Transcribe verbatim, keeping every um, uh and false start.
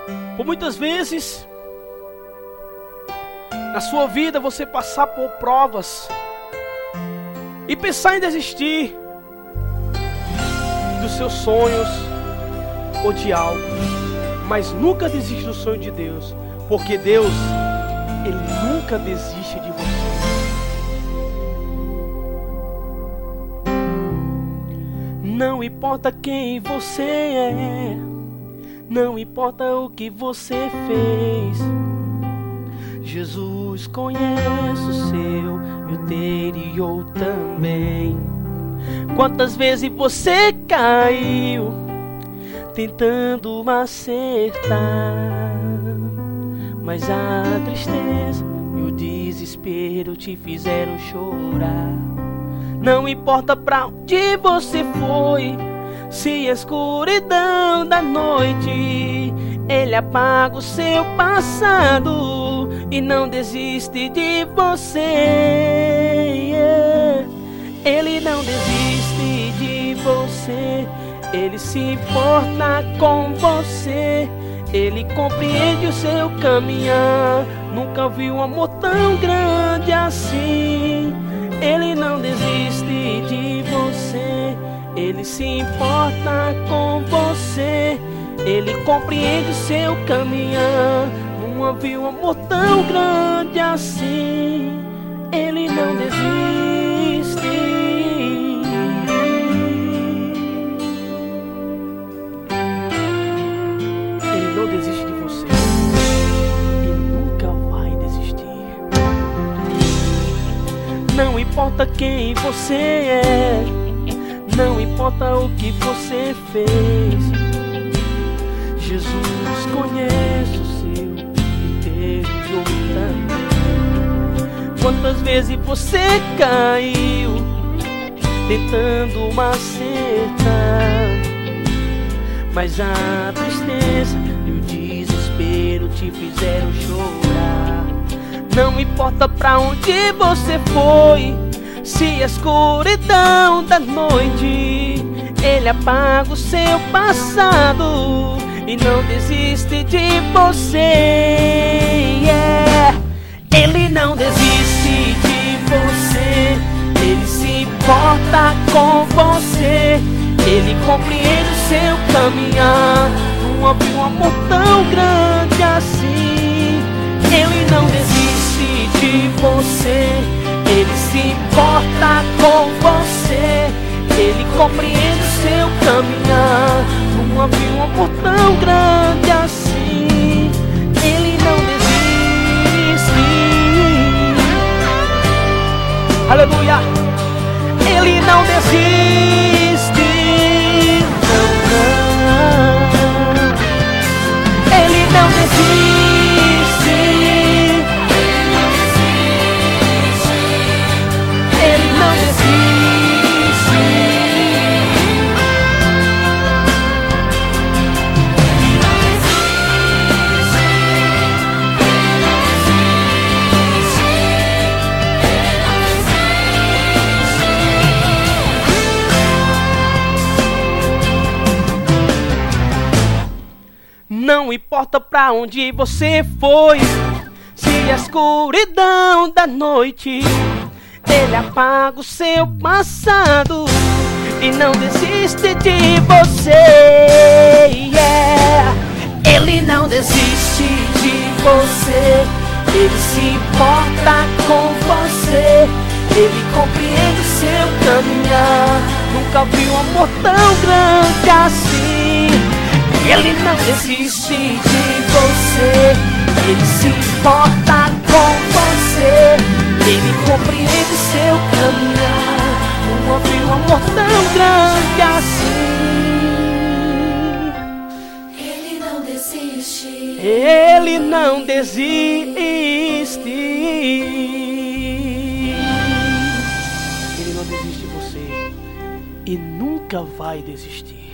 Por muitas vezes, na sua vida, você passar por provas e pensar em desistir dos seus sonhos ou de algo, mas nunca desiste do sonho de Deus, porque Deus, Ele nunca desiste de você. Não importa quem você é, não importa o que você fez, Jesus conhece o seu e o interior também. Quantas vezes você caiu tentando acertar, mas a tristeza e o desespero te fizeram chorar. Não importa pra onde você foi, se a escuridão da noite Ele apaga o seu passado e não desiste de você. Ele não desiste de você, Ele se importa com você, Ele compreende o seu caminhar. Nunca vi um amor tão grande assim. Ele não desiste de você, Ele se importa com você, Ele compreende o seu caminhar. Nunca vi um amor tão grande assim. Ele não desiste. Ele não desiste de você e nunca vai desistir. Não importa quem você é, não importa o que você fez, Jesus conhece o seu interior também. Quantas vezes você caiu tentando acertar, mas a tristeza e o desespero te fizeram chorar. Não importa pra onde você foi, se a escuridão da noite Ele apaga o seu passado e não desiste de você. Yeah. Ele não desiste de você, Ele se importa com você, Ele compreende o seu caminhar. Não houve um amor tão grande assim. Ele não desiste de você, Ele se importa com você, Ele compreende o seu caminhar. Não havia um amor tão grande assim. Ele não desiste. Aleluia. Ele não desiste. Não, não. Ele não desiste. Não importa pra onde você foi, se a escuridão da noite Ele apaga o seu passado e não desiste de você. Yeah. Ele não desiste de você, Ele se importa com você, Ele compreende o seu caminhar. Nunca vi um amor tão grande assim. Ele não desiste de você, Ele se importa com você, Ele compreende o seu caminhar. Não houve um amor tão grande assim. Ele não desiste. Ele não desiste. Ele não desiste de você e nunca vai desistir.